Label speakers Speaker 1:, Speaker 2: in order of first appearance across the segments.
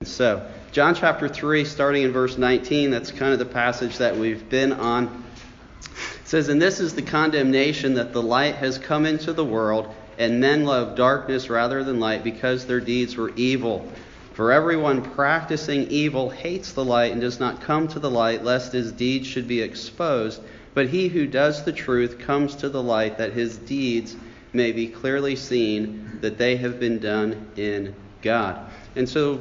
Speaker 1: So, John chapter 3, starting in verse 19, that's kind of the passage that we've been on. It says, "And this is the condemnation, that the light has come into the world, and men love darkness rather than light, because their deeds were evil. For everyone practicing evil hates the light and does not come to the light, lest his deeds should be exposed. But he who does the truth comes to the light, that his deeds may be clearly seen, that they have been done in God." And so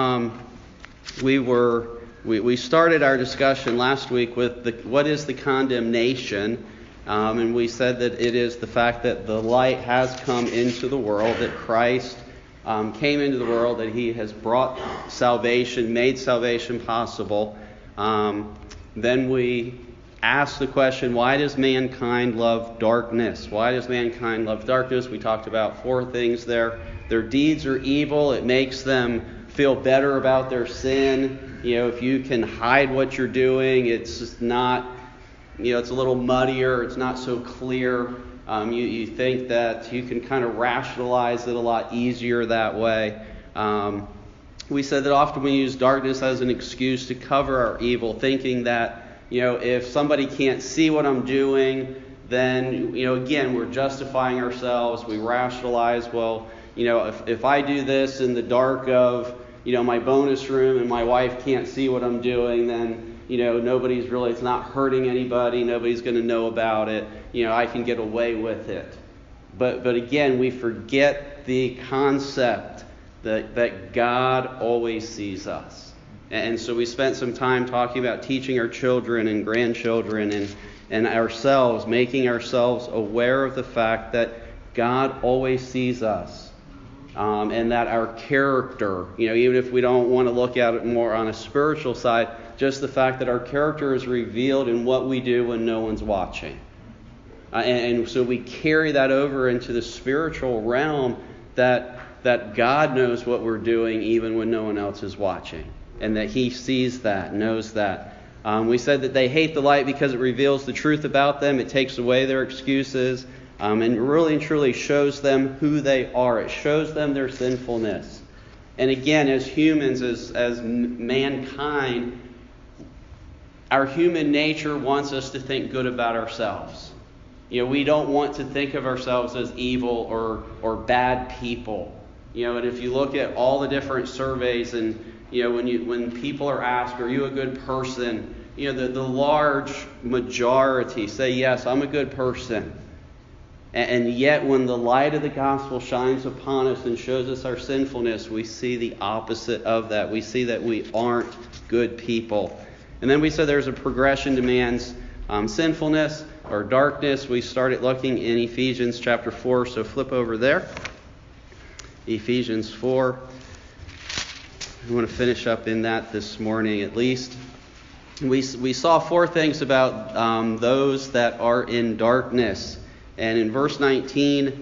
Speaker 1: we started our discussion last week with what is the condemnation, and we said that it is the fact that the light has come into the world, that Christ came into the world, that he has brought salvation, made salvation possible. Then we asked the question, why does mankind love darkness? Why does mankind love darkness? We talked about four things there. Their deeds are evil. It makes them feel better about their sin. If you can hide what you're doing, it's just not, it's a little muddier. It's not so clear. You think that you can kind of rationalize it a lot easier that way. We said that often we use darkness as an excuse to cover our evil, thinking that, if somebody can't see what I'm doing, then, again, we're justifying ourselves. We rationalize, if I do this in the dark of, my bonus room and my wife can't see what I'm doing, then, it's not hurting anybody. Nobody's going to know about it. I can get away with it. But again, we forget the concept that God always sees us. And so we spent some time talking about teaching our children and grandchildren and ourselves, making ourselves aware of the fact that God always sees us. And that our character, even if we don't want to look at it more on a spiritual side, just the fact that our character is revealed in what we do when no one's watching. And so we carry that over into the spiritual realm, that God knows what we're doing even when no one else is watching. And that he sees that, knows that. We said that they hate the light because it reveals the truth about them. It takes away their excuses. And really and truly shows them who they are. It shows them their sinfulness. And again, as humans, as mankind, our human nature wants us to think good about ourselves. We don't want to think of ourselves as evil or bad people. And if you look at all the different surveys, and when people are asked, "Are you a good person?" The large majority say, "Yes, I'm a good person." And yet when the light of the gospel shines upon us and shows us our sinfulness, we see the opposite of that. We see that we aren't good people. And then we said there's a progression to man's sinfulness or darkness. We started looking in Ephesians chapter 4, so flip over there. Ephesians 4. I want to finish up in that this morning at least. We saw four things about those that are in darkness. And in verse 19,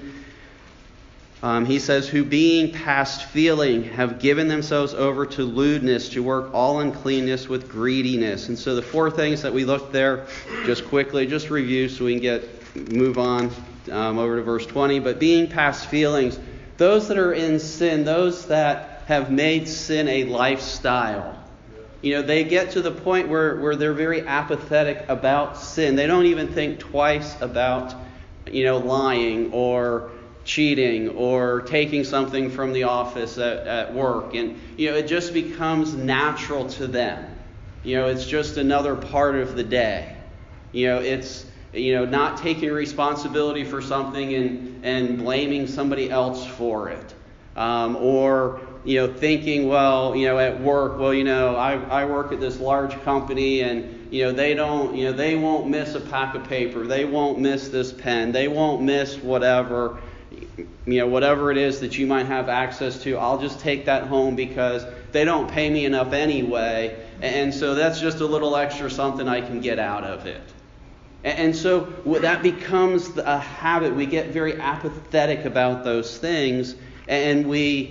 Speaker 1: he says, "Who being past feeling have given themselves over to lewdness, to work all uncleanness with greediness." And so the four things that we looked there, just quickly, just review so we can move on over to verse 20. But being past feelings, those that are in sin, those that have made sin a lifestyle. They get to the point where they're very apathetic about sin. They don't even think twice about lying or cheating or taking something from the office at work. And, it just becomes natural to them. It's just another part of the day. It's, not taking responsibility for something and blaming somebody else for it. Or, thinking, at work, I work at this large company and, they won't miss a pack of paper. They won't miss this pen. They won't miss whatever, whatever it is that you might have access to. I'll just take that home because they don't pay me enough anyway. And so that's just a little extra something I can get out of it. And so that becomes a habit. We get very apathetic about those things, and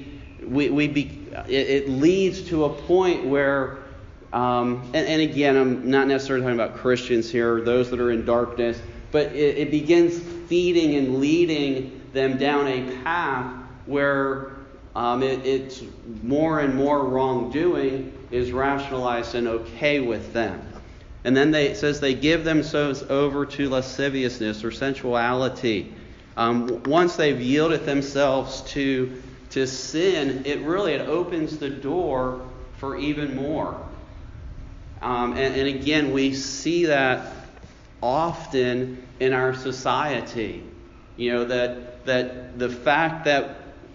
Speaker 1: it leads to a point where, and again, I'm not necessarily talking about Christians here, those that are in darkness, but it begins feeding and leading them down a path where It's more and more wrongdoing is rationalized and okay with them. And then it says they give themselves over to lasciviousness or sensuality. Once they've yielded themselves to sin, it opens the door for even more. And again, we see that often in our society. That the fact that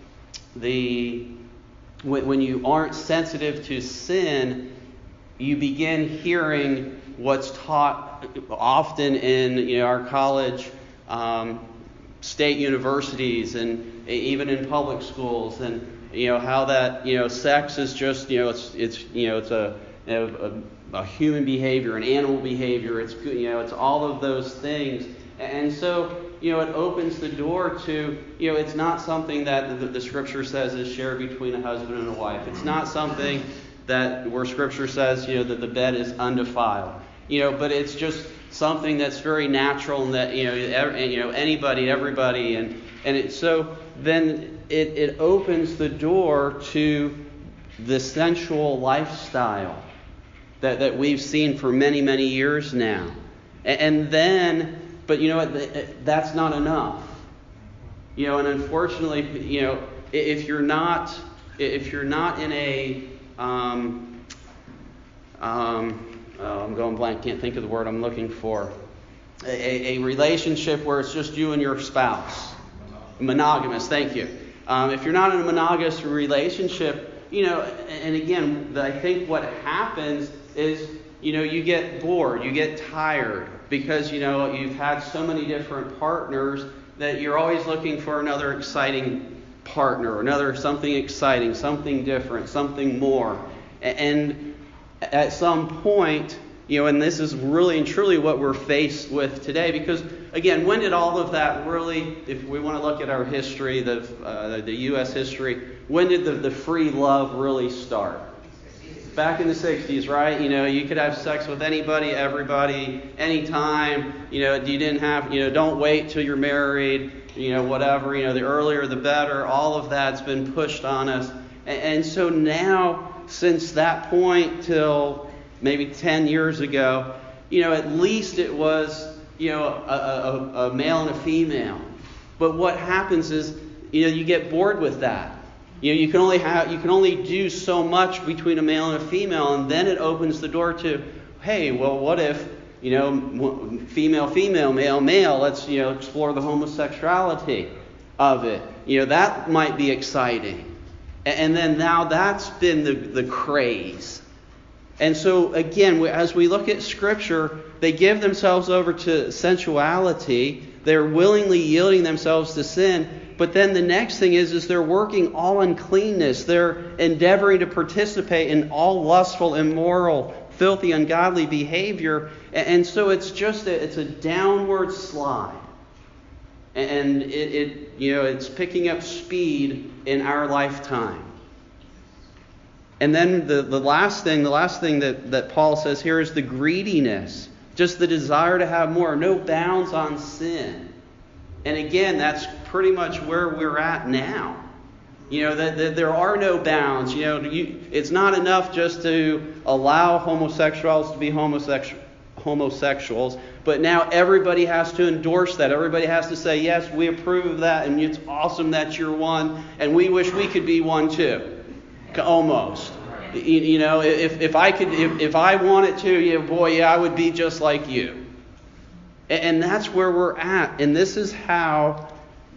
Speaker 1: when you aren't sensitive to sin, you begin hearing what's taught often in our college, state universities, and even in public schools, and how that sex is just it's a human behavior, an animal behavior. It's all of those things, and so it opens the door to it's not something that the Scripture says is shared between a husband and a wife. It's not something where Scripture says that the bed is undefiled. But it's just something that's very natural, and that anybody, everybody, so then it opens the door to the sensual lifestyle that we've seen for many, many years now. And then, but that's not enough. And unfortunately, if you're not in a I'm going blank, can't think of the word I'm looking for. A relationship where it's just you and your spouse. Monogamous, thank you. If you're not in a monogamous relationship, and again, I think what happens is, you get bored, you get tired, because, you've had so many different partners that you're always looking for another exciting partner, something exciting, something different, something more. And at some point, and this is really and truly what we're faced with today, because again, when did all of that really, if we want to look at our history, the U.S. history, when did the free love really start? Back in the 60s, right? You could have sex with anybody, everybody, anytime. You didn't have, don't wait till you're married, whatever. The earlier the better. All of that's been pushed on us. And so now, since that point till maybe 10 years ago, at least it was, a male and a female. But what happens is, you get bored with that. You can only do so much between a male and a female, and then it opens the door to, hey, well, what if, female, male, male, let's, explore the homosexuality of it. That might be exciting. And then now that's been the craze. And so again, as we look at Scripture, they give themselves over to sensuality. They're willingly yielding themselves to sin. But then the next thing is they're working all uncleanness. They're endeavoring to participate in all lustful, immoral, filthy, ungodly behavior. And so it's a downward slide. And it's picking up speed in our lifetime. And then the last thing that Paul says here is the greediness. Just the desire to have more. No bounds on sin. And again, that's pretty much where we're at now. That there are no bounds. It's not enough just to allow homosexuals to be homosexuals, but now everybody has to endorse that. Everybody has to say, yes, we approve of that, and it's awesome that you're one, and we wish we could be one too. Almost. If I wanted to, I would be just like you. And that's where we're at. And this is how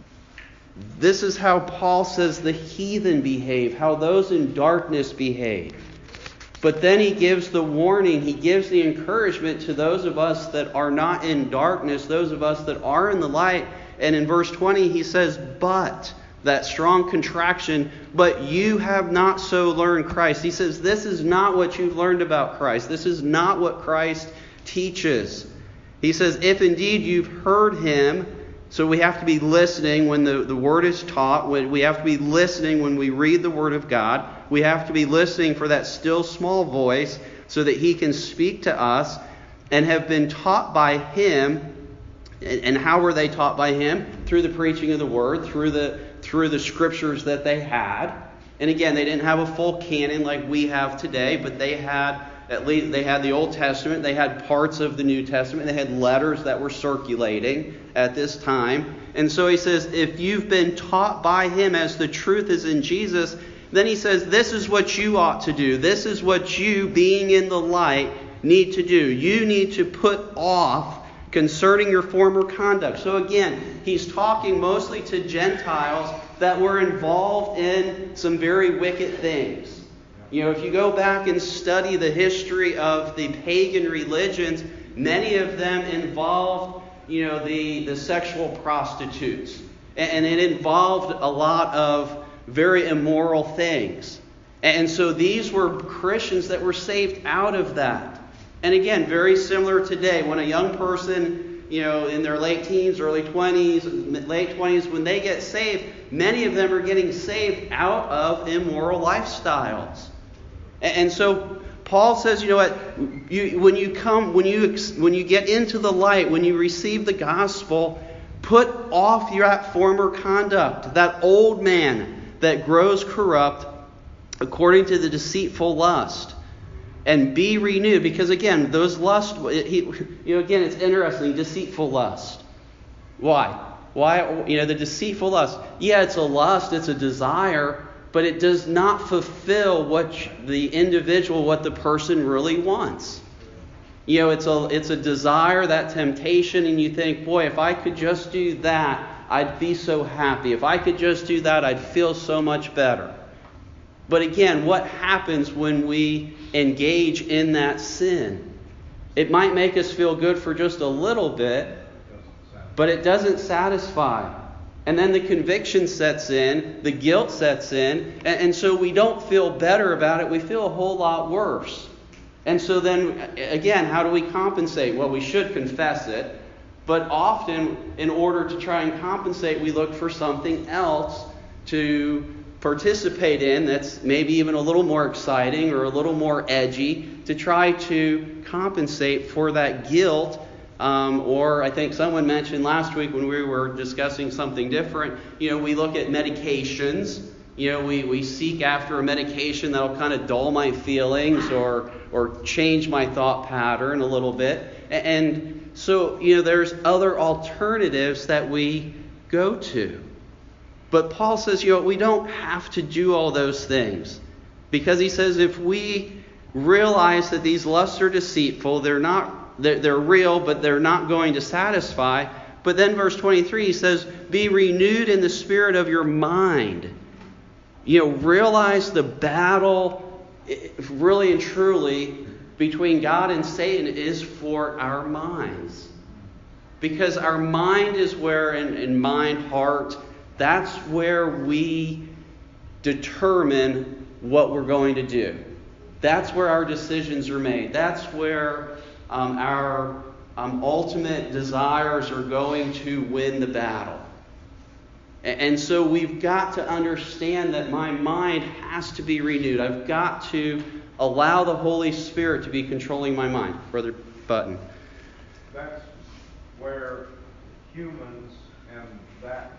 Speaker 1: Paul says the heathen behave, how those in darkness behave. But then he gives the warning, he gives the encouragement to those of us that are not in darkness, those of us that are in the light. And in verse 20 he says, but, that strong contraction, but you have not so learned Christ. He says this is not what you've learned about Christ. This is not what Christ teaches. He says, if indeed you've heard him, so we have to be listening when the word is taught. We have to be listening when we read the word of God. We have to be listening for that still small voice so that he can speak to us, and have been taught by him. And how were they taught by him? Through the preaching of the word, through the scriptures that they had. And again, they didn't have a full canon like we have today, but they had the Old Testament, they had parts of the New Testament, they had letters that were circulating at this time. And so he says, if you've been taught by him as the truth is in Jesus, then he says, this is what you ought to do. This is what you, being in the light, need to do. You need to put off concerning your former conduct. So again, he's talking mostly to Gentiles that were involved in some very wicked things. If you go back and study the history of the pagan religions, many of them involved, the sexual prostitutes. And it involved a lot of very immoral things. And so these were Christians that were saved out of that. And again, very similar today. When a young person, in their late teens, early 20s, late 20s, when they get saved, many of them are getting saved out of immoral lifestyles. And so Paul says, when you get into the light, when you receive the gospel, put off your former conduct, that old man that grows corrupt according to the deceitful lust, and be renewed. Because again, those lust, again, it's interesting, deceitful lust. Why? The deceitful lust. Yeah, it's a lust, it's a desire, but it does not fulfill what the person really wants. It's a desire, that temptation, and you think, boy, if I could just do that, I'd be so happy. If I could just do that, I'd feel so much better. But again, what happens when we engage in that sin? It might make us feel good for just a little bit, but it doesn't satisfy. And then the conviction sets in, the guilt sets in, and so we don't feel better about it. We feel a whole lot worse. And so then, again, how do we compensate? Well, we should confess it, but often, in order to try and compensate, we look for something else to participate in that's maybe even a little more exciting or a little more edgy to try to compensate for that guilt. Or I think someone mentioned last week when we were discussing something different, we look at medications. We seek after a medication that'll kind of dull my feelings or change my thought pattern a little bit. And so, there's other alternatives that we go to. But Paul says, we don't have to do all those things. Because he says if we realize that these lusts are deceitful, they're real, but they're not going to satisfy. But then verse 23, he says, be renewed in the spirit of your mind. Realize the battle, really and truly, between God and Satan is for our minds. Because our mind is where, in mind, heart, that's where we determine what we're going to do. That's where our decisions are made. That's where our ultimate desires are going to win the battle. And so we've got to understand that my mind has to be renewed. I've got to allow the Holy Spirit to be controlling my mind. Brother Button.
Speaker 2: That's where humans and that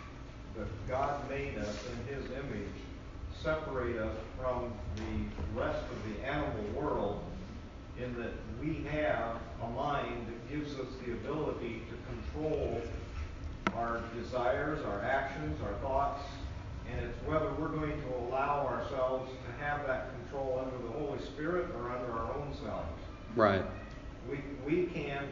Speaker 2: God made us in His image separate us from the rest of the animal world, in that we have a mind that gives us the ability to control our desires, our actions, our thoughts, and it's whether we're going to allow ourselves to have that control under the Holy Spirit or under our own selves.
Speaker 1: Right.
Speaker 2: We can't,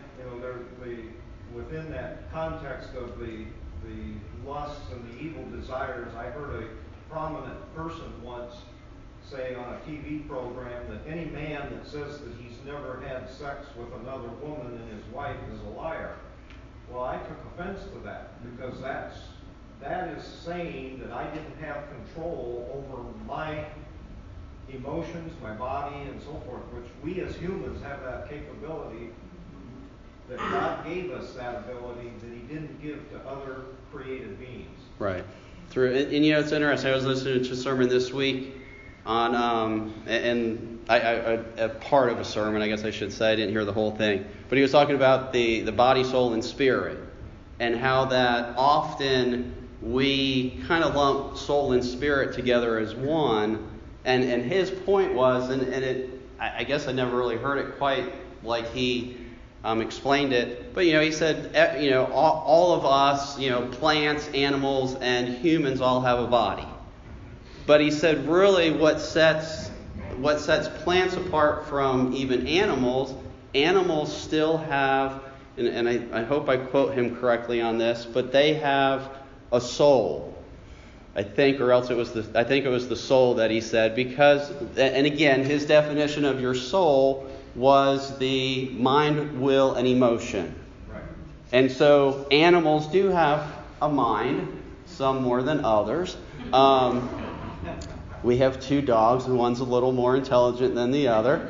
Speaker 2: within that context of the lusts and the evil desires, I heard a prominent person once say on a TV program that any man that says that he's never had sex with another woman than his wife is a liar. Well, I took offense to that, because that is saying that I didn't have control over my emotions, my body, and so forth, which we as humans have that capability, that God gave us that ability that He didn't give to other created beings.
Speaker 1: Right. And it's interesting. I was listening to a sermon this week on, a part of a sermon, I guess I should say. I didn't hear the whole thing. But he was talking about the body, soul, and spirit, and how that often we kind of lump soul and spirit together as one. And his point was, I guess I never really heard it quite like he explained it, but he said, all of us, plants, animals, and humans all have a body. But he said, really, what sets plants apart from even animals still have, and I hope I quote him correctly on this, but they have a soul. I think it was the soul that he said, because, and again, his definition of your soul was the mind, will, and emotion.
Speaker 2: Right.
Speaker 1: And so animals do have a mind, some more than others. We have 2 dogs, and one's a little more intelligent than the other.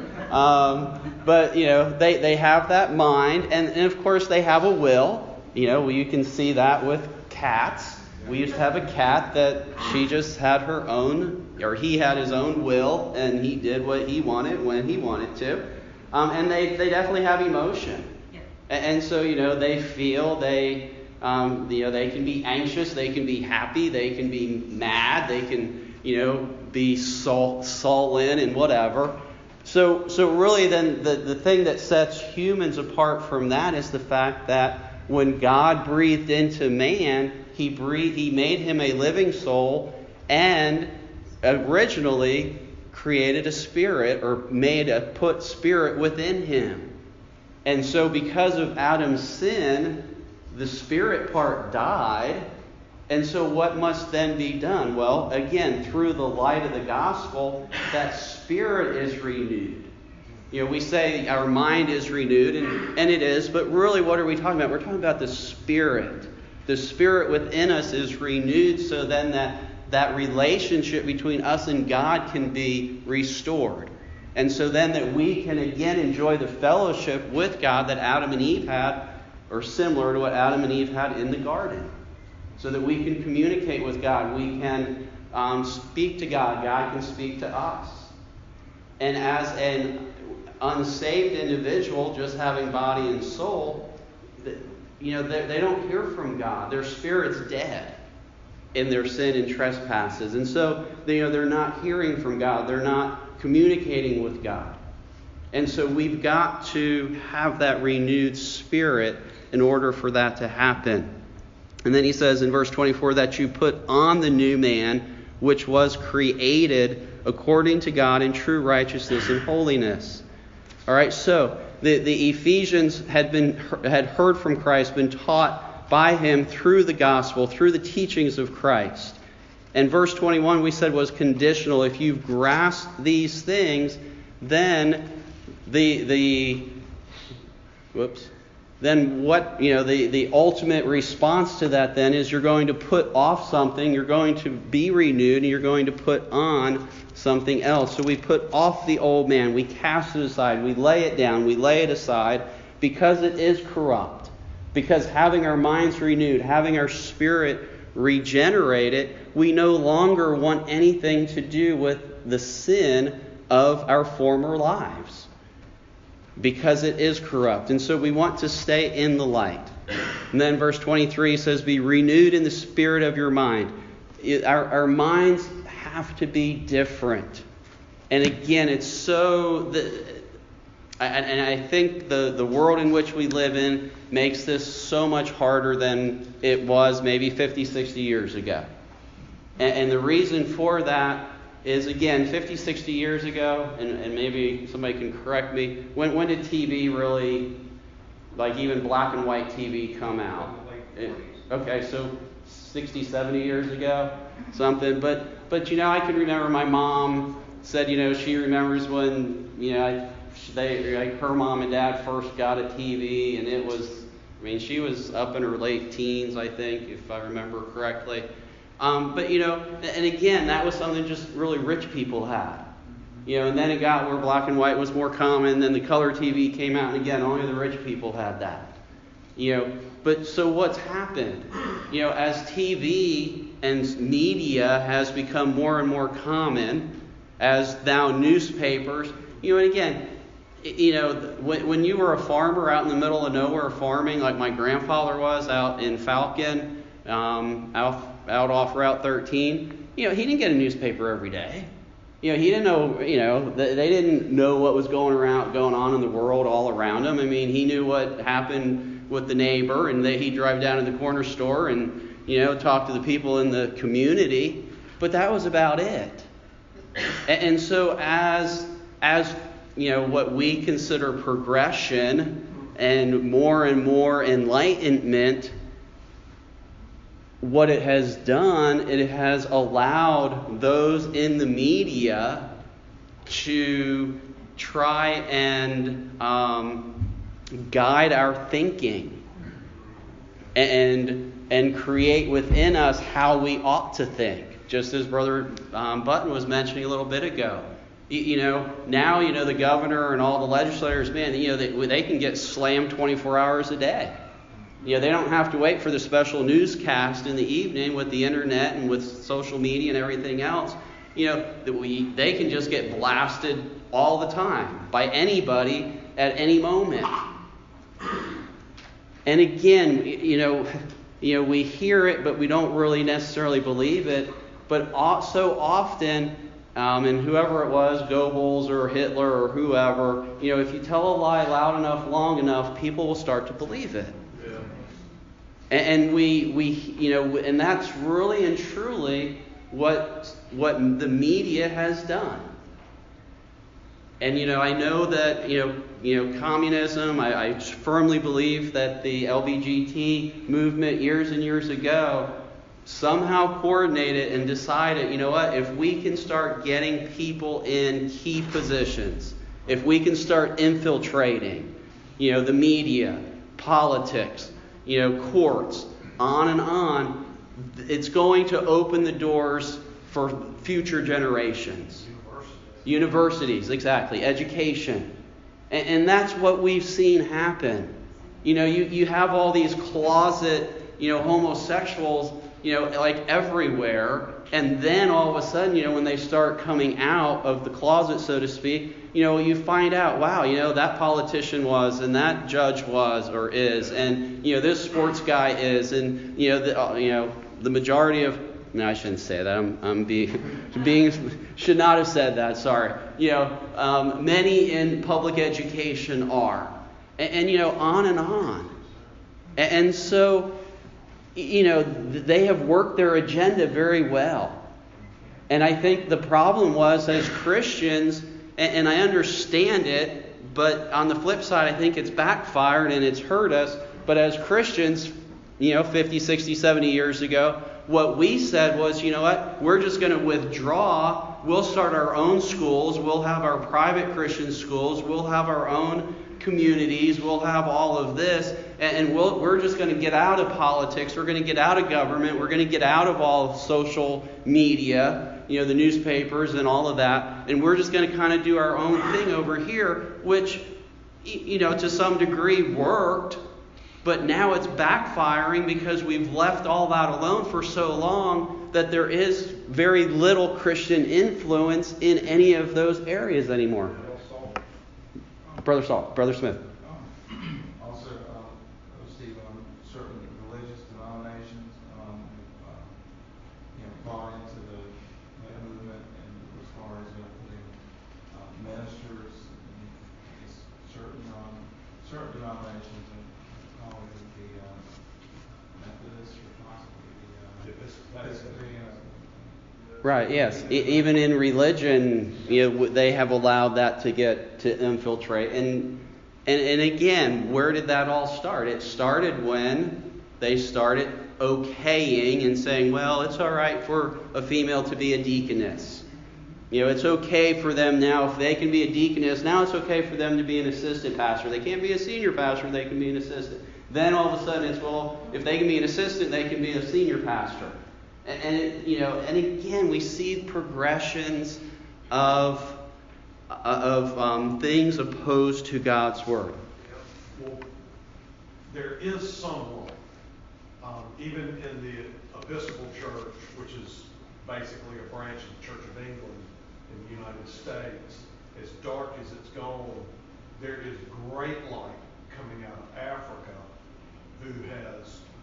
Speaker 1: But they have that mind, and of course they have a will. You can see that with cats. We used to have a cat that she just had her own, or he had his own will, and he did what he wanted when he wanted to. And they definitely have emotion. Yeah. And so, they feel, they can be anxious, they can be happy, they can be mad, they can, be sullen and whatever. So really then the thing that sets humans apart from that is the fact that when God breathed into man, he made him a living soul and originally created a spirit, or put spirit within him. And so because of Adam's sin, the spirit part died. And so what must then be done? Well, again, through the light of the gospel, that spirit is renewed. We say our mind is renewed, and it is, but really what are we talking about? We're talking about the spirit. The spirit within us is renewed, so then that relationship between us and God can be restored. And so then that we can again enjoy the fellowship with God that Adam and Eve had, or similar to what Adam and Eve had in the garden. So that we can communicate with God. We can speak to God. God can speak to us. And as an unsaved individual, just having body and soul, they don't hear from God. Their spirit's dead in their sin and trespasses. And so they're not hearing from God. They're not communicating with God. And so we've got to have that renewed spirit in order for that to happen. And then he says in verse 24 that you put on the new man, which was created according to God in true righteousness and holiness. All right, so the Ephesians had heard from Christ, been taught by him through the gospel, through the teachings of Christ. And verse 21 we said was conditional. If you've grasped these things, then the ultimate response to that then is you're going to put off something, you're going to be renewed, and you're going to put on something else. So we put off the old man, we cast it aside, we lay it down, we lay it aside because it is corrupt. Because having our minds renewed, having our spirit regenerated, we no longer want anything to do with the sin of our former lives. Because it is corrupt. And so we want to stay in the light. And then verse 23 says, be renewed in the spirit of your mind. Our minds have to be different. And again, it's so... And I think the world in which we live in makes this so much harder than it was maybe 50, 60 years ago. And the reason for that is, again, 50, 60 years ago, and maybe somebody can correct me, when did TV really, like even black and white TV come out? Okay, so 60, 70 years ago, something. But I can remember my mom said, she remembers when, her mom and dad first got a TV, and it was, she was up in her late teens, I think, if I remember correctly. But and again, that was something just really rich people had. And then it got where black and white was more common, then the color TV came out, and again, only the rich people had that. But so what's happened? As TV and media has become more and more common, as now newspapers, and again, when you were a farmer out in the middle of nowhere farming, like my grandfather was out in Falcon, out off Route 13, he didn't get a newspaper every day. He didn't know, they didn't know what was going on in the world all around him. I mean, he knew what happened with the neighbor, and he'd drive down to the corner store and, talk to the people in the community. But that was about it. And so as what we consider progression and more enlightenment, what it has done, it has allowed those in the media to try and guide our thinking and create within us how we ought to think. Just as Brother Button was mentioning a little bit ago. Now the governor and all the legislators, man, they can get slammed 24 hours a day. They don't have to wait for the special newscast in the evening with the internet and with social media and everything else. They can just get blasted all the time by anybody at any moment. And again, we hear it, but we don't really necessarily believe it. But so often, and whoever it was, Goebbels or Hitler or whoever, if you tell a lie loud enough, long enough, people will start to believe it. Yeah. And and that's really and truly what the media has done. And I know that communism. I firmly believe that the LGBT movement years and years ago somehow coordinated and decided, if we can start getting people in key positions, if we can start infiltrating, the media, politics, courts, on and on, it's going to open the doors for future generations. Universities, exactly, education. And that's what we've seen happen. You have all these closet, homosexuals, like everywhere. And then all of a sudden, when they start coming out of the closet, so to speak, you find out, wow, that politician was, and that judge was or is, and, this sports guy is, and, the majority of, no, I shouldn't say that. I'm being should not have said that. Sorry. Many in public education are, and on and on, and so they have worked their agenda very well. And I think the problem was as Christians, and I understand it, but on the flip side, I think it's backfired and it's hurt us. But as Christians, 50, 60, 70 years ago, what we said was, we're just going to withdraw. We'll start our own schools. We'll have our private Christian schools. We'll have our own communities. We'll have all of this. And we're just going to get out of politics. We're going to get out of government. We're going to get out of all social media, the newspapers and all of that. And we're just going to kind of do our own thing over here, which, to some degree worked. But now it's backfiring because we've left all that alone for so long that there is very little Christian influence in any of those areas anymore. Brother Smith.
Speaker 3: Also, Steve, certain religious denominations bought into the movement, and as far as putting ministers in certain denominations.
Speaker 1: Right, yes. Even in religion, they have allowed that to infiltrate. And again, where did that all start? It started when they started okaying and saying, well, it's all right for a female to be a deaconess. It's okay for them now, if they can be a deaconess, now it's okay for them to be an assistant pastor. They can't be a senior pastor, they can be an assistant. Then all of a sudden it's, well, if they can be an assistant, they can be a senior pastor. And again, we see progressions of things opposed to God's word.
Speaker 4: Well, there is someone, even in the Episcopal Church, which is basically a branch of the Church of England in the United States, as dark as it's gone, there is great light coming out of Africa, who has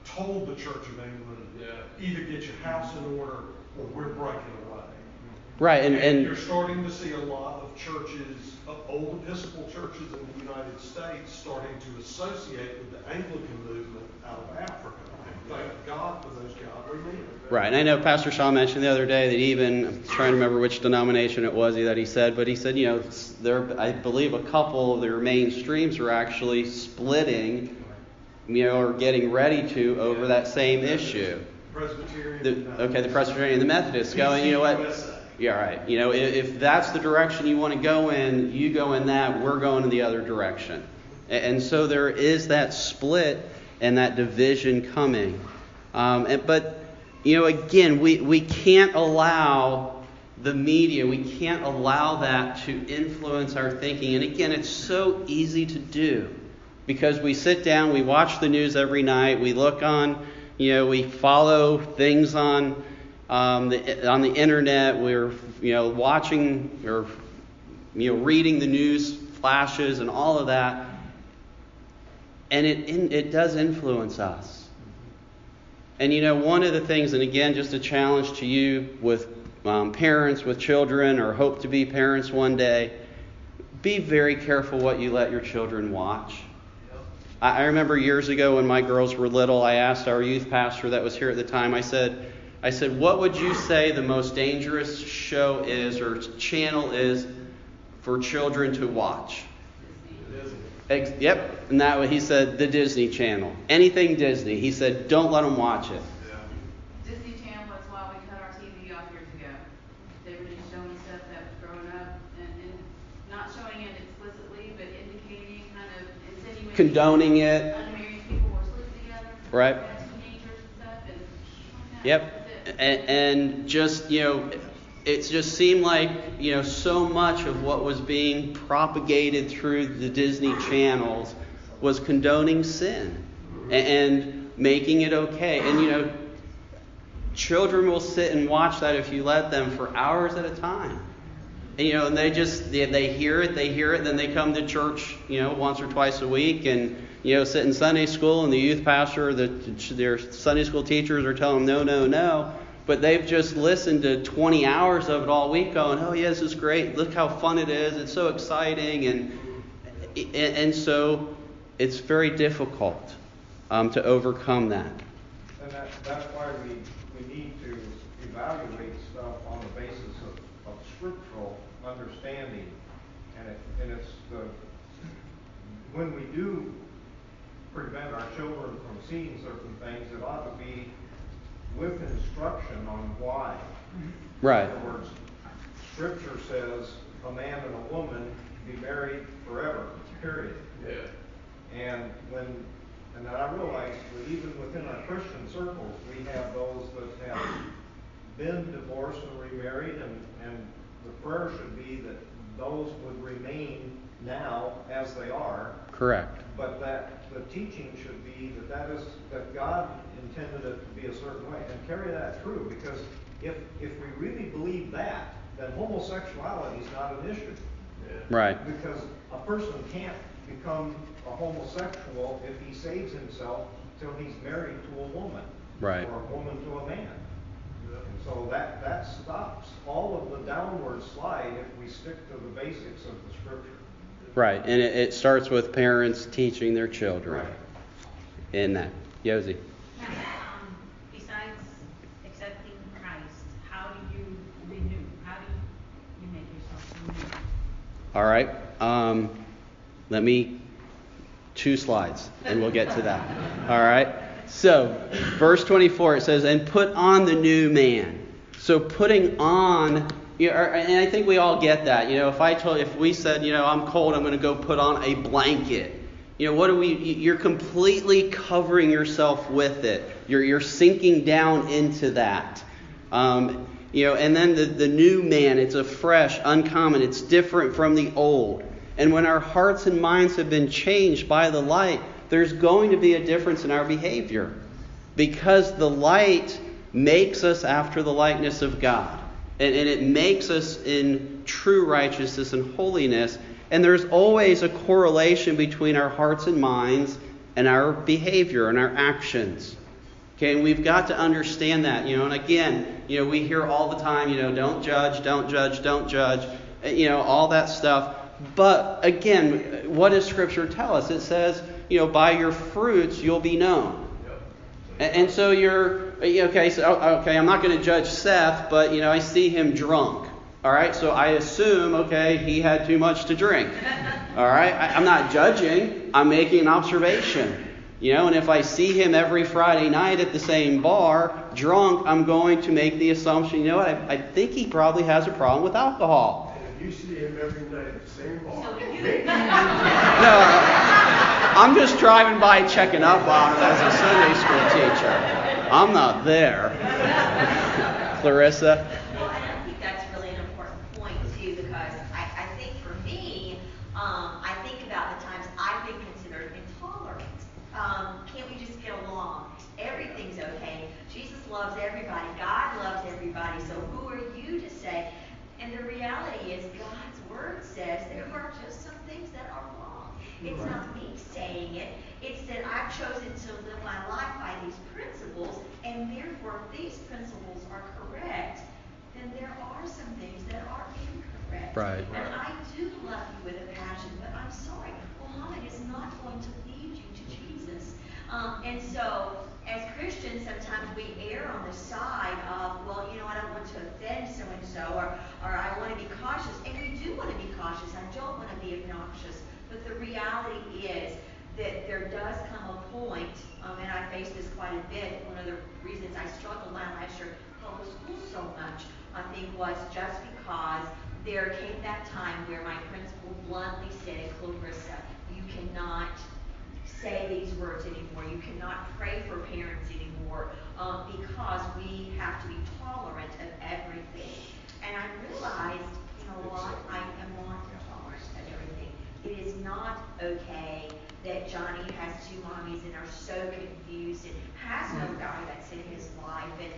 Speaker 4: told the Church of England, either get your house in order or we're breaking away.
Speaker 1: Right,
Speaker 4: And you're
Speaker 1: and
Speaker 4: starting to see a lot of churches, old Episcopal churches in the United States, starting to associate with the Anglican movement out of Africa. And thank God for those godly men.
Speaker 1: right, and I know Pastor Shaw mentioned the other day that even, I'm trying to remember which denomination it was that he said, but he said, there, I believe a couple of their main streams are actually splitting, or getting ready to over that same issue.
Speaker 4: Presbyterian.
Speaker 1: The Presbyterian and the Methodists going, you know what?
Speaker 4: PCUSA.
Speaker 1: Yeah, right. If that's the direction you want to go in, you go in that. We're going in the other direction. And so there is that split and that division coming. But again, we can't allow the media, we can't allow that to influence our thinking. And again, it's so easy to do because we sit down, we watch the news every night, we look on, we follow things on the internet. We're watching or reading the news flashes and all of that, and it does influence us. And one of the things, and again, just a challenge to you with parents with children or hope to be parents one day, be very careful what you let your children watch. I remember years ago when my girls were little, I asked our youth pastor that was here at the time, I said, what would you say the most dangerous show is or channel is for children to watch? Yep. And he said the Disney Channel. Anything Disney. He said, don't let them watch it.
Speaker 5: Disney Channel, that's why we cut our TV off years ago. They were just showing stuff that was growing up and not showing it explicitly, but indicating, kind of insinuating.
Speaker 1: Condoning it.
Speaker 5: Unmarried people were sleeping together.
Speaker 1: Right.
Speaker 5: Teenagers and stuff. And
Speaker 1: Yep. And just, it just seemed like, so much of what was being propagated through the Disney channels was condoning sin and making it okay. And, children will sit and watch that if you let them for hours at a time. And, they hear it, then they come to church, once or twice a week and, sit in Sunday school and the youth pastor or their Sunday school teachers are telling them no. But they've just listened to 20 hours of it all week going, oh, yeah, this is great. Look how fun it is. It's so exciting. And so it's very difficult to overcome that.
Speaker 2: And that's why we need to evaluate stuff on the basis of scriptural understanding. And it's when we do prevent our children from seeing certain things, it ought to be with instruction on why.
Speaker 1: Right.
Speaker 2: In other words, Scripture says a man and a woman be married forever, period. Yeah. And then I realize that even within our Christian circles, we have those that have been divorced and remarried, and the prayer should be that those would remain now as they are.
Speaker 1: Correct.
Speaker 2: But that the teaching should be that God intended it to be a certain way, and carry that through. Because if we really believe that, then homosexuality is not an issue.
Speaker 4: Yeah.
Speaker 1: Right.
Speaker 2: Because a person can't become a homosexual if he saves himself till he's married to a woman.
Speaker 1: Right.
Speaker 2: Or a woman to a man. And so that stops all of the downward slide if we stick to the basics of the Scripture.
Speaker 1: Right. And it starts with parents teaching their children.
Speaker 2: Right.
Speaker 1: In that. Yosi.
Speaker 6: Now, besides accepting Christ, how do you renew? How do you make yourself renew?
Speaker 1: All right. Let me 2 slides, and we'll get to that. All right. So, verse 24, it says, and put on the new man. So putting on, and I think we all get that. If we said, I'm cold, I'm going to go put on a blanket. You're completely covering yourself with it. You're sinking down into that. And then the new man, it's a fresh, uncommon, it's different from the old. And when our hearts and minds have been changed by the light, there's going to be a difference in our behavior. Because the light makes us after the likeness of God. And it makes us in true righteousness and holiness. And there's always a correlation between our hearts and minds and our behavior and our actions. Okay, and we've got to understand that, and again, we hear all the time, don't judge, don't judge, don't judge, all that stuff. But again, what does Scripture tell us? It says, by your fruits you'll be known. And so okay, I'm not going to judge Seth, but, I see him drunk. All right, so I assume, okay, he had too much to drink. All right, I'm not judging, I'm making an observation. And if I see him every Friday night at the same bar, drunk, I'm going to make the assumption, I think he probably has a problem with alcohol.
Speaker 7: And if you see him every night at the same bar,
Speaker 1: No, I'm just driving by checking up on him as a Sunday school teacher. I'm not there. Clarissa?
Speaker 8: Well, and I think that's really an important point, too, because I think for me, I think about the times I've been considered intolerant. Can't we just get along? Everything's okay. Jesus loves everybody. God loves everybody. So who are you to say? And the reality is God's Word says there are just some things that are wrong. It's not me saying it. It's that I've chosen to live my life by these principles, and therefore if these principles are correct, then there are some things that are incorrect.
Speaker 1: Right.
Speaker 8: And I do love you with a passion, but I'm sorry, Muhammad is not going to lead you to Jesus. And so, as Christians, sometimes we err on the side of, well, I don't want to offend so-and-so, or I want to be cautious. And we do want to be cautious. I don't want to be obnoxious. But the reality is that there does come a point, and I face this quite a bit. One of the reasons I struggled my last year public school so much, I think, was just because there came that time where my principal bluntly said, Clarissa, you cannot say these words anymore. You cannot pray for parents anymore because we have to be tolerant of everything. And I realized, I am not tolerant of everything. It is not okay that Johnny has two mommies and are so confused and has no guy that's in his life, and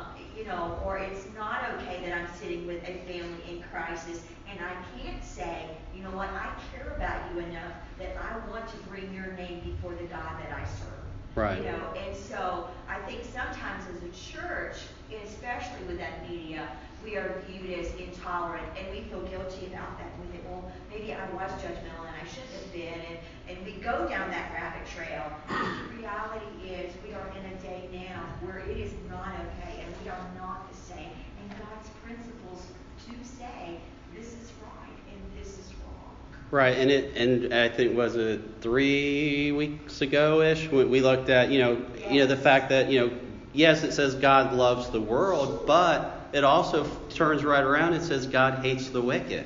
Speaker 8: or it's not okay that I'm sitting with a family in crisis and I can't say, you know what, I care about you enough that I want to bring your name before the God that I serve.
Speaker 1: Right.
Speaker 8: And so I think sometimes as a church, and especially with that media, we are viewed as intolerant, and we feel guilty about that. We think, well, maybe I was judgmental and I shouldn't have been, and we go down that rabbit trail. The reality is we are in a day now where it is not okay, and we are not the same. And God's principles do say this is right and this is wrong.
Speaker 1: Right, and I think, was it 3 weeks ago-ish, when we looked at, the fact that, yes, it says God loves the world, but it also turns right around and says God hates the wicked.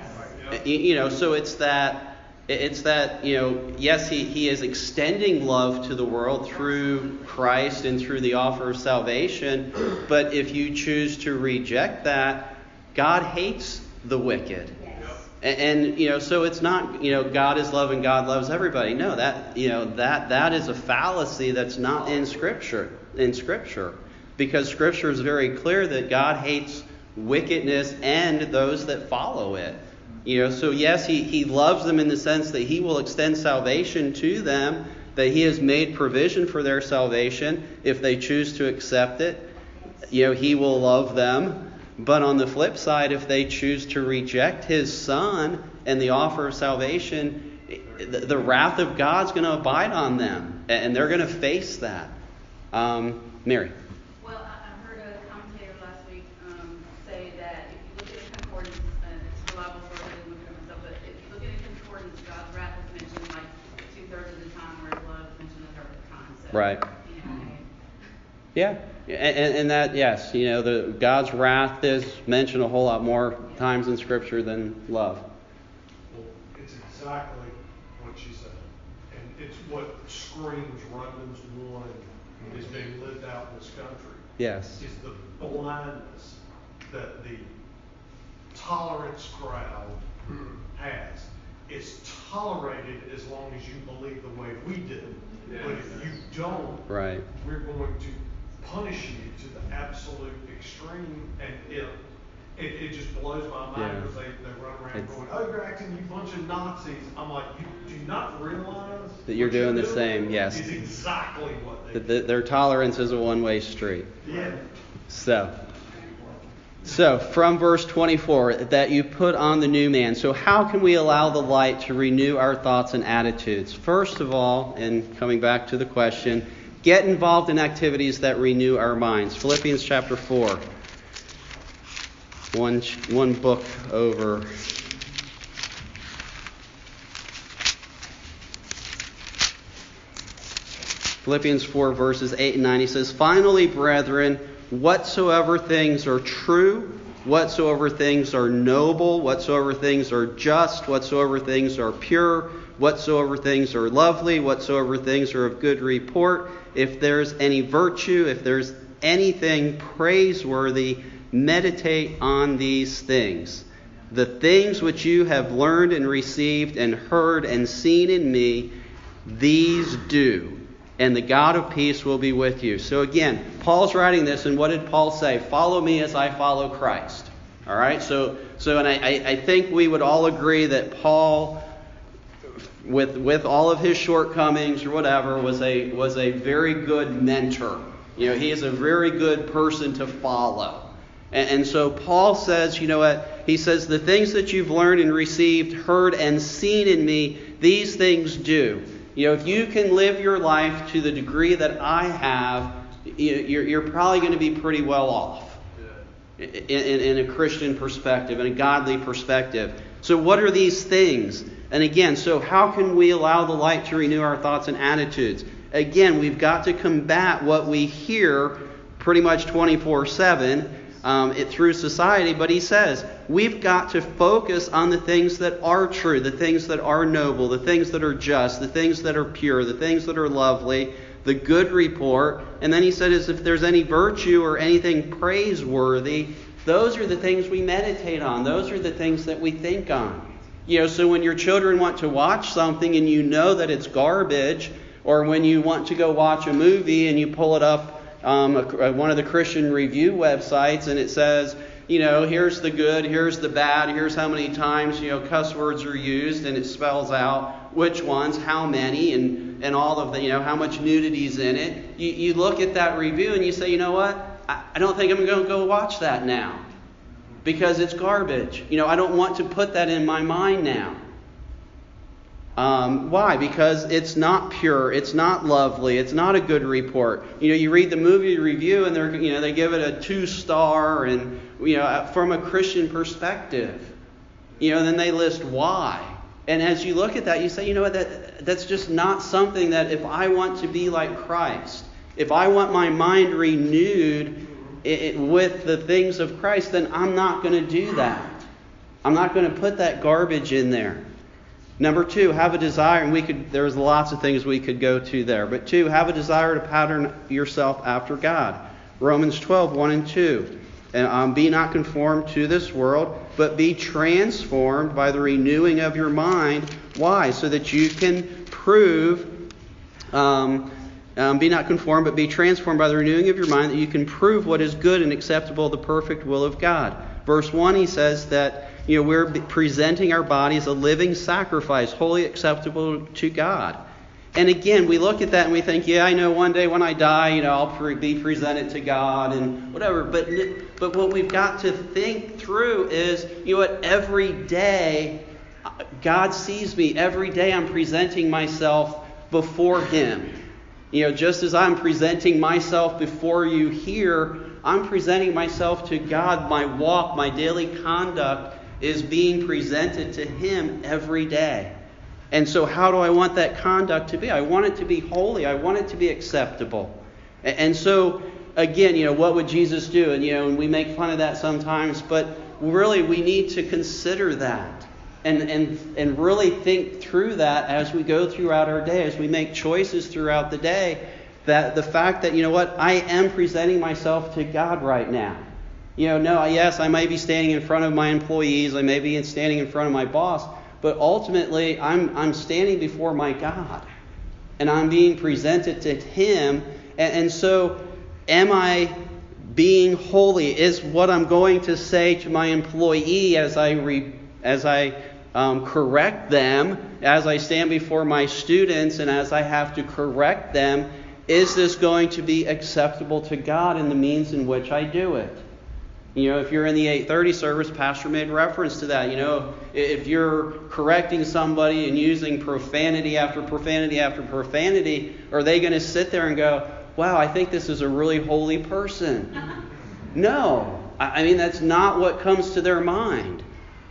Speaker 8: Yes.
Speaker 1: So it's that, yes, he is extending love to the world through Christ and through the offer of salvation, but if you choose to reject that, God hates the wicked. And so it's not, God is love and God loves everybody. No, that is a fallacy that's not in Scripture. Because Scripture is very clear that God hates wickedness and those that follow it. So yes, he loves them in the sense that he will extend salvation to them, that he has made provision for their salvation. If they choose to accept it, he will love them. But on the flip side, if they choose to reject his Son and the offer of salvation, the wrath of God's going to abide on them, and they're going to face that. Mary.
Speaker 5: Well, I heard a commentator last week say that if you look at a concordance, and it's a reliable source, I didn't look it up myself, but if you look at a concordance, God's wrath is mentioned like 2/3 of the time, whereas love is mentioned 1/3 of the time. So,
Speaker 1: Right. Yeah, and that, yes, the God's wrath is mentioned a whole lot more times in Scripture than love.
Speaker 4: Well, it's exactly what she said. And it's what screams Romans 1 is being lived out in this country.
Speaker 1: Yes.
Speaker 4: Is the blindness that the tolerance crowd has. It's tolerated as long as you believe the way we do.
Speaker 7: Yes.
Speaker 4: But if you don't,
Speaker 1: Right.
Speaker 4: we're going to punish you to the absolute extreme. And It just blows my mind
Speaker 1: Yeah.
Speaker 4: because they run around
Speaker 1: It's-
Speaker 4: going, oh, Gregson, you bunch of Nazis. I'm like, you do not realize
Speaker 1: That you're
Speaker 4: what
Speaker 1: doing the same, yes.
Speaker 4: Is exactly what they
Speaker 1: That their tolerance is a one-way street.
Speaker 4: Yeah.
Speaker 1: So from verse 24, that you put on the new man. So how can we allow the light to renew our thoughts and attitudes? First of all, and coming back to the question, get involved in activities that renew our minds. Philippians chapter 4. One book over. Philippians 4 verses 8 and 9. He says, finally, brethren, whatsoever things are true, whatsoever things are noble, whatsoever things are just, whatsoever things are pure, whatsoever things are lovely, whatsoever things are of good report, if there's any virtue, if there's anything praiseworthy, meditate on these things. The things which you have learned and received and heard and seen in me, these do. And the God of peace will be with you. So again, Paul's writing this, and what did Paul say? Follow me as I follow Christ. All right? So and I think we would all agree that Paul, with all of his shortcomings or whatever, was a very good mentor. You know, he is a very good person to follow. And so Paul says, you know what? He says, the things that you've learned and received, heard and seen in me, these things do. You know, if you can live your life to the degree that I have, you're probably going to be pretty well off in a Christian perspective, in a godly perspective. So what are these things? And again, so how can we allow the light to renew our thoughts and attitudes? Again, we've got to combat what we hear pretty much 24/7 through society. But he says we've got to focus on the things that are true, the things that are noble, the things that are just, the things that are pure, the things that are lovely, the good report. And then he said, as if there's any virtue or anything praiseworthy, those are the things we meditate on. Those are the things that we think on. You know, so when your children want to watch something and you know that it's garbage, or when you want to go watch a movie and you pull it up one of the Christian review websites and it says, you know, here's the good, here's the bad, here's how many times, you know, cuss words are used, and it spells out which ones, how many, and all of the, you know, how much nudity's in it. You look at that review and you say, you know what? I don't think I'm going to go watch that now because it's garbage. You know, I don't want to put that in my mind now. Why? Because it's not pure, it's not lovely, it's not a good report. You know, you read the movie review and they give it a 2-star, and you know, from a Christian perspective, you know, then they list why. And as you look at that, you say, you know what, that's just not something that if I want to be like Christ, if I want my mind renewed with the things of Christ, then I'm not going to do that. I'm not going to put that garbage in there. Number 2, have a desire, and there's lots of things we could go to there. But 2, have a desire to pattern yourself after God. Romans 12, 1 and 2. And be not conformed to this world, but be transformed by the renewing of your mind. Why? So that you can prove, be not conformed, but be transformed by the renewing of your mind, that you can prove what is good and acceptable, the perfect will of God. Verse 1, he says that, you know, we're presenting our bodies a living sacrifice, wholly acceptable to God. And again, we look at that and we think, yeah, I know one day when I die, you know, I'll be presented to God and whatever. But what we've got to think through is, you know what, every day God sees me. Every day I'm presenting myself before Him. You know, just as I'm presenting myself before you here, I'm presenting myself to God. My walk, my daily conduct is being presented to Him every day. And so how do I want that conduct to be? I want it to be holy. I want it to be acceptable. And so, again, you know, what would Jesus do? And, you know, and we make fun of that sometimes, but really we need to consider that and really think through that as we go throughout our day, as we make choices throughout the day, that the fact that, you know what, I am presenting myself to God right now. You know, no, yes, I may be standing in front of my employees, I may be standing in front of my boss, but ultimately I'm standing before my God, and I'm being presented to Him. And so am I being holy is what I'm going to say to my employee as I correct them, as I stand before my students and as I have to correct them. Is this going to be acceptable to God in the means in which I do it? If you're in the 8:30 service, Pastor made reference to that. If you're correcting somebody and using profanity after profanity after profanity, are they going to sit there and go, wow, I think this is a really holy person? No. I mean, that's not what comes to their mind.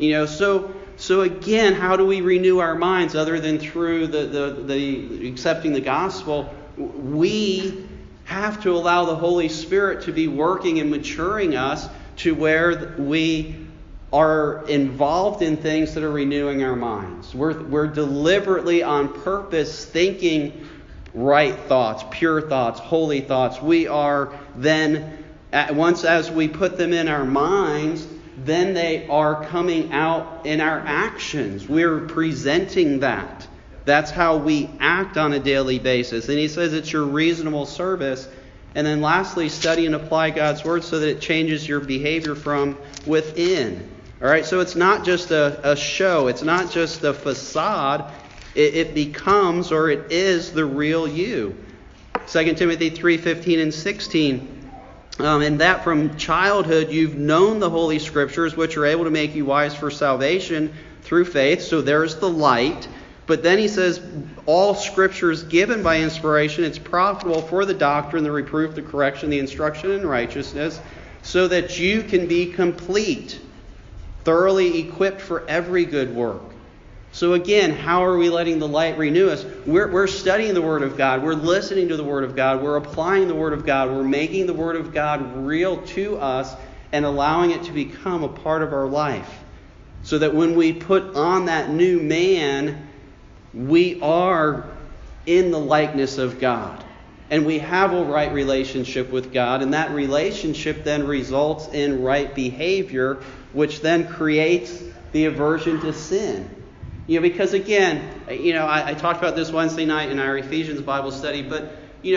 Speaker 1: So again, how do we renew our minds other than through the accepting the gospel? We have to allow the Holy Spirit to be working and maturing us to where we are involved in things that are renewing our minds. We're deliberately on purpose thinking right thoughts, pure thoughts, holy thoughts. We are then, once as we put them in our minds, then they are coming out in our actions. We're presenting that. That's how we act on a daily basis. And he says it's your reasonable service. And then lastly, study and apply God's Word so that it changes your behavior from within. All right, so it's not just a show. It's not just a facade. It becomes, or it is, the real you. 2 Timothy 3:15 and 16. And that from childhood you've known the Holy Scriptures, which are able to make you wise for salvation through faith. So there's the light. But then he says, all Scripture is given by inspiration. It's profitable for the doctrine, the reproof, the correction, the instruction in righteousness, so that you can be complete, thoroughly equipped for every good work. So again, how are we letting the light renew us? We're studying the Word of God. We're listening to the Word of God. We're applying the Word of God. We're making the Word of God real to us and allowing it to become a part of our life. So that when we put on that new man, we are in the likeness of God. And we have a right relationship with God. And that relationship then results in right behavior, which then creates the aversion to sin. Because again, I talked about this Wednesday night in our Ephesians Bible study, but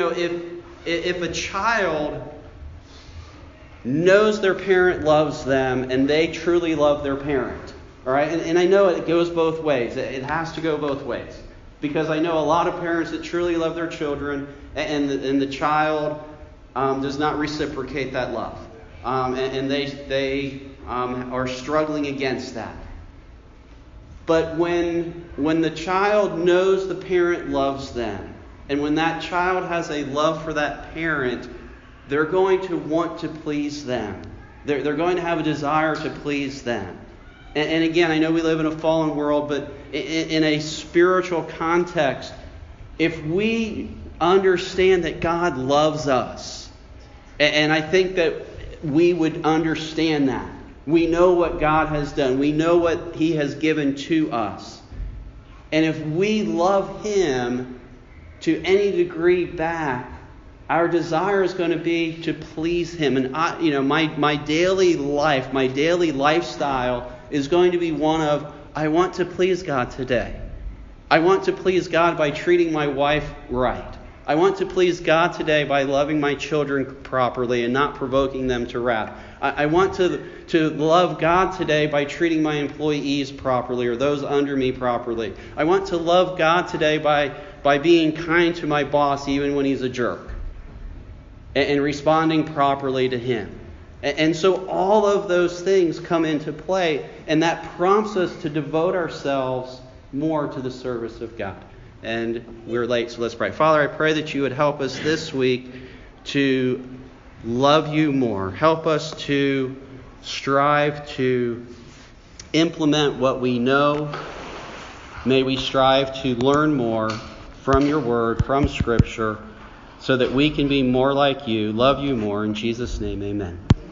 Speaker 1: if a child knows their parent loves them and they truly love their parent, all right, and I know it goes both ways. It has to go both ways, because I know a lot of parents that truly love their children, and the child does not reciprocate that love, and they are struggling against that. But when the child knows the parent loves them, and when that child has a love for that parent, they're going to want to please them. They're going to have a desire to please them. And again, I know we live in a fallen world, but in a spiritual context, if we understand that God loves us, and I think that we would understand that. We know what God has done. We know what He has given to us. And if we love Him to any degree back, our desire is going to be to please Him. And my daily life, my daily lifestyle is going to be one of, I want to please God today. I want to please God by treating my wife right. I want to please God today by loving my children properly and not provoking them to wrath. I want to love God today by treating my employees properly or those under me properly. I want to love God today by being kind to my boss even when he's a jerk and responding properly to him. And so all of those things come into play, and that prompts us to devote ourselves more to the service of God. And we're late, so let's pray. Father, I pray that you would help us this week to love you more. Help us to strive to implement what we know. May we strive to learn more from your word, from Scripture, so that we can be more like you, love you more. In Jesus' name, amen.